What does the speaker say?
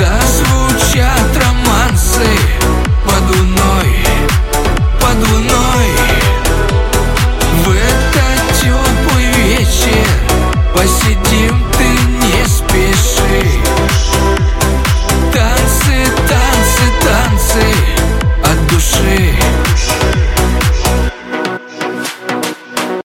Зазвучат романсы под луной, под луной. В этот теплый вечер посидим, ты не спеши.